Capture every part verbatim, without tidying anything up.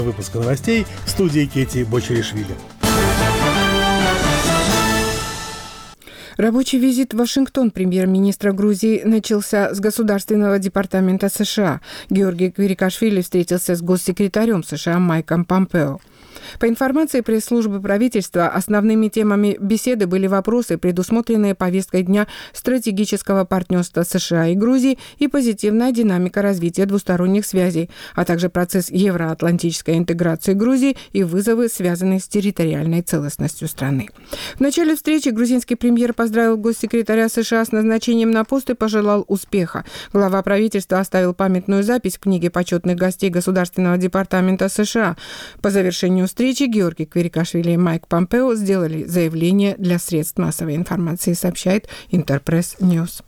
Выпуск новостей в студии Кети Бочеришвили. Рабочий визит в Вашингтон премьер-министра Грузии начался с Государственного департамента США. Георгий Квирикашвили встретился с госсекретарем США Майком Помпео. По информации пресс-службы правительства, основными темами беседы были вопросы, предусмотренные повесткой дня стратегического партнерства США и Грузии и позитивная динамика развития двусторонних связей, а также процесс евроатлантической интеграции Грузии и вызовы, связанные с территориальной целостностью страны. В начале встречи грузинский премьер поздравил госсекретаря США с назначением на пост и пожелал успеха. Глава правительства оставил памятную запись в книге почетных гостей Государственного департамента США. По завершению встречи Георгий Квирикашвили и Майк Помпео сделали заявление для средств массовой информации, сообщает Интерпресс Ньюс.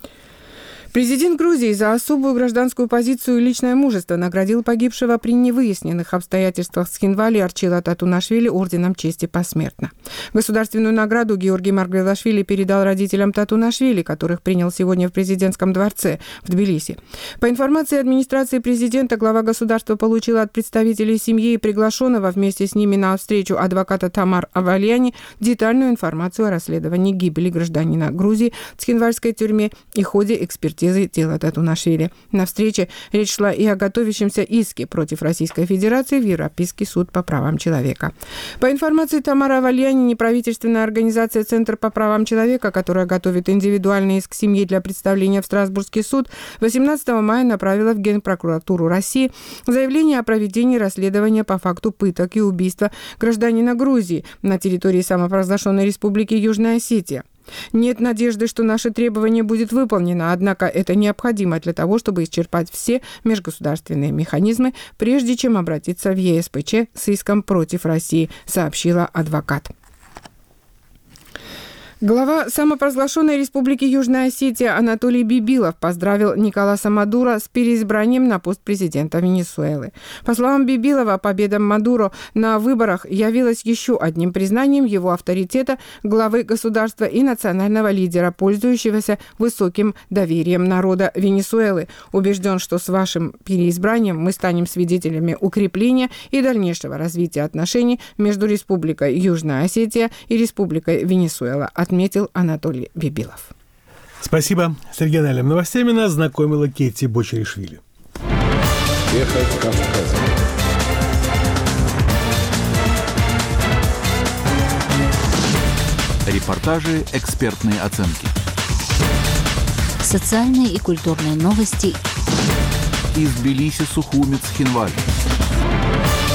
Президент Грузии за особую гражданскую позицию и личное мужество наградил погибшего при невыясненных обстоятельствах Схинвали Арчила Татунашвили орденом чести посмертно. Государственную награду Георгий Маргвелашвили передал родителям Татунашвили, которых принял сегодня в президентском дворце в Тбилиси. По информации администрации президента, глава государства получила от представителей семьи и приглашенного вместе с ними на встречу адвоката Тамар Авальяни детальную информацию о расследовании гибели гражданина Грузии в Схинвальской тюрьме и ходе экспертизы дела Татунашвили. На встрече речь шла и о готовящемся иске против Российской Федерации в Европейский суд по правам человека. По информации Тамары Авальяни, неправительственная организация «Центр по правам человека», которая готовит индивидуальный иск семьи для представления в Страсбургский суд, восемнадцатого мая направила в Генпрокуратуру России заявление о проведении расследования по факту пыток и убийства гражданина Грузии на территории самопровозглашенной республики Южная Осетия. Нет надежды, что наше требование будет выполнено, однако это необходимо для того, чтобы исчерпать все межгосударственные механизмы, прежде чем обратиться в Е С П Ч с иском против России, сообщила адвокат. Глава самопровозглашенной республики Южная Осетия Анатолий Бибилов поздравил Николаса Мадуро с переизбранием на пост президента Венесуэлы. По словам Бибилова, победа Мадуро на выборах явилась еще одним признанием его авторитета главы государства и национального лидера, пользующегося высоким доверием народа Венесуэлы. Убежден, что с вашим переизбранием мы станем свидетелями укрепления и дальнейшего развития отношений между Республикой Южная Осетия и Республикой Венесуэла, отметил Анатолий Бибилов. Спасибо. С региональными новостями нас знакомила Кети Бочеришвили. Ехать Кавказом. Репортажи, экспертные оценки. Социальные и культурные новости. Из Тбилиси, Сухуми, Цхинвали.